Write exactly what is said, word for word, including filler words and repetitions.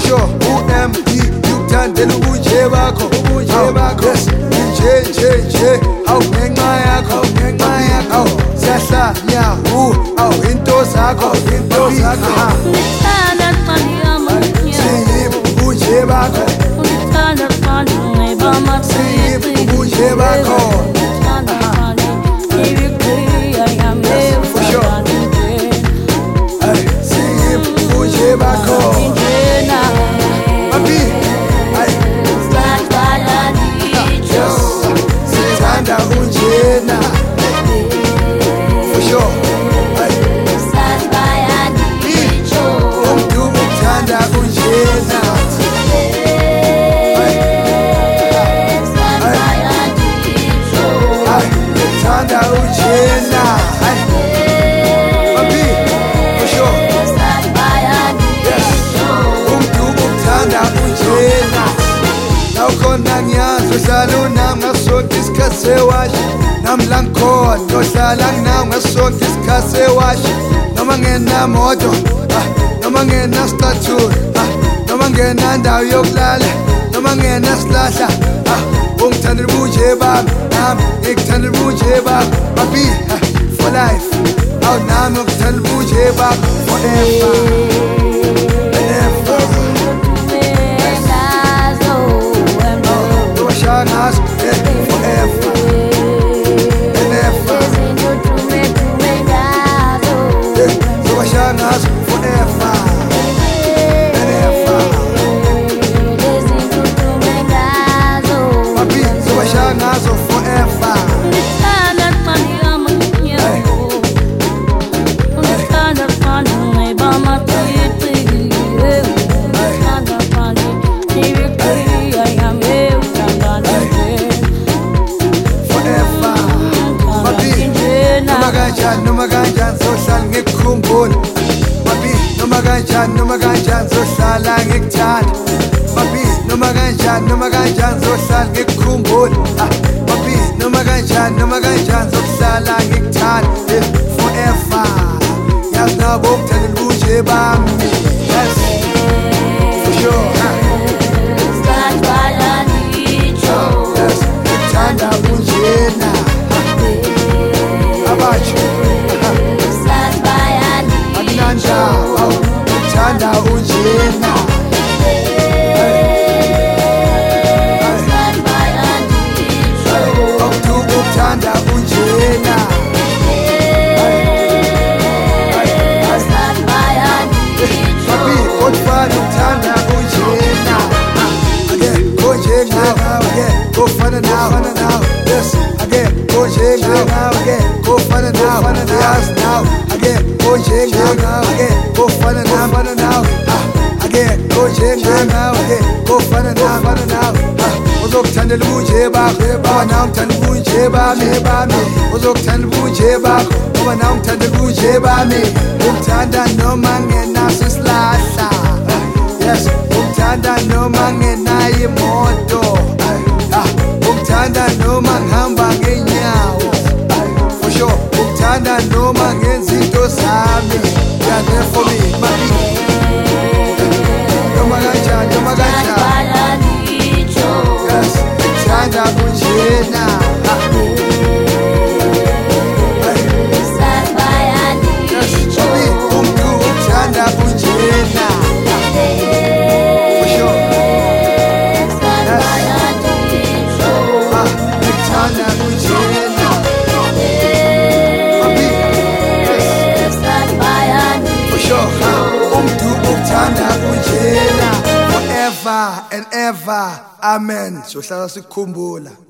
sure U-M D ukuthandela ubunje bakho ubunje bakho yes nje nje nje awu ngenxa yakho ngenxa yakho siyahlanya u awu into zakho into zakho ngithanda qanyama siyib ubunje bakho ngithanda qanyama ngibama siyib ubunje bakho Saluna ngasonke isikhathi sewashi namla ngikhona ngiyohlala nginawe ngasonke isikhathi sewashi noma ngenamoto noma ngenastatue noma ngenandawo yokulala noma ngenasilahla ungithandela ubunje bami nami ngikuthandela ubunje bami baby for life awu nami ngikuthandela ubunje bami forever and ever. Us yeah, forever and ever. Yeah, so I shine us forever and ever. Papi, so I shine us forever. Noma kanjani sohlala ngikukhumbula baby noma kanjani noma kanjani sohlala ngikuthanda baby noma kanjani noma kanjani sohlala ngikukhumbula baby noma kanjani noma kanjani sohlala ngikuthanda forever yazi nabo ukuthandela ubunje bami yes for sure yes ngikuthanda ubunjena Tanda unjena Oktubu tanda unjena Papi kodfana tanda unjena Again go jena again go fana now fana now yes again go jena again go fana now fana yes now again go jena again go fana now fana now again go jena again go fana now fana now uzokuthandela ubunje bakho ngoba nawe ngithanda ubunje bami bami uzokuthandela ubunje bakho ngoba nawe ngithanda ubunje bami ukuthanda noma ngenaso isilahla yes ukuthanda noma ngenayo imoto ukuthanda noma ngihamba ngenyawo for sure ukuthanda noma ngenza into zami yeah there for me baby noma kanjani noma kanjani yes ukuthanda kunjena forever and ever amen sohlala sikukhumbula.